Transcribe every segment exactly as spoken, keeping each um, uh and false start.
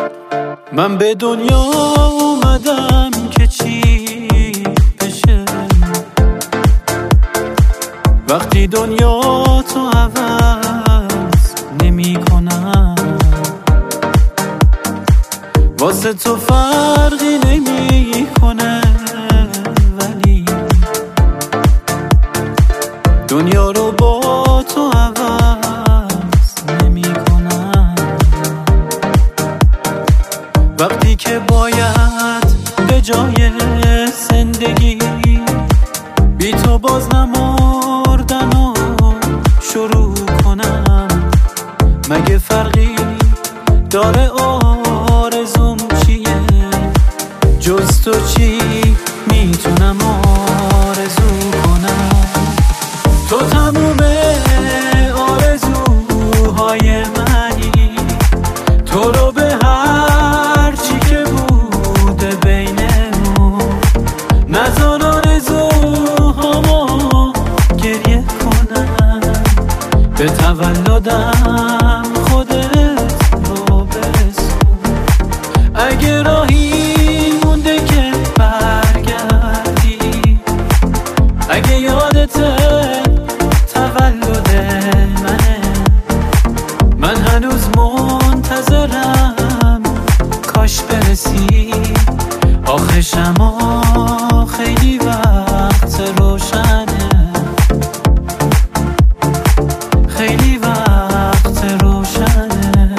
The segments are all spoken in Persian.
من به دنیا اومدم که چی بشه وقتی دنیا تو عوض نمی کنم، واسه تو فرقی نمی کنه، ولی دنیا رو با تو عوض نمی کنم. وقتی که باید به جای زندگی بی تو باز نمردن و شروع کنم، مگه فرقی داره آرزوم چیه؟ جز تو چی میتونم آرزو کنم؟ تو تموم آرزوهای منی، تو رو به هر چی که بوده بینمون نذار آرزوهامو گریه کنم. به تولدم خودت رو برسون، اگه راهی مونده که برگردی، اگه یادته تولد منه، من هنوز منتظرم کاش برسی. آخه شما خیلی وقت روشنه، خیلی وقت روشنه.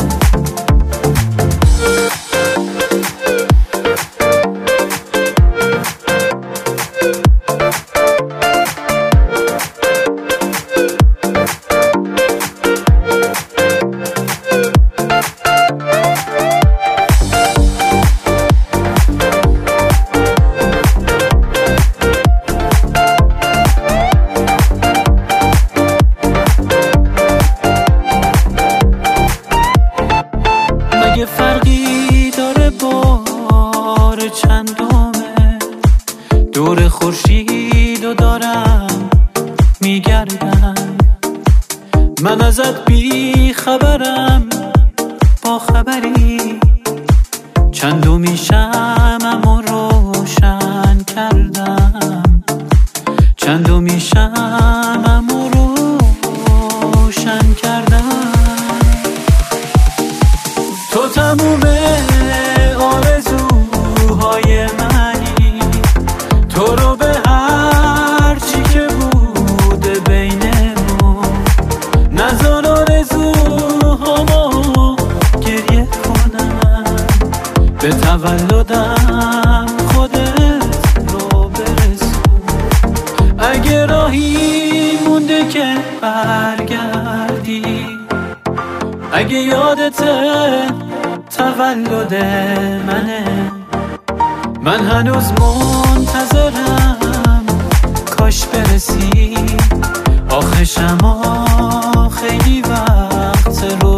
مگه فرقی داره بار چندمه؟ دور خورشید و دارم میگردم، من ازت بی خبرم، با خبری چندمی شمعمو روشن کردم، چندمی شمعمو روشن کردم. تو تموم آرزوهای منی، تو رو به هر چی که بوده بینمون نذار آرزوهامو گریه کنم. به تولدم خودت رو برسون، اگه راهی مونده که برگردی، اگه یادته تولد منه، من هنوز منتظرم کاش برسی. آخه شما خیلی وقت رو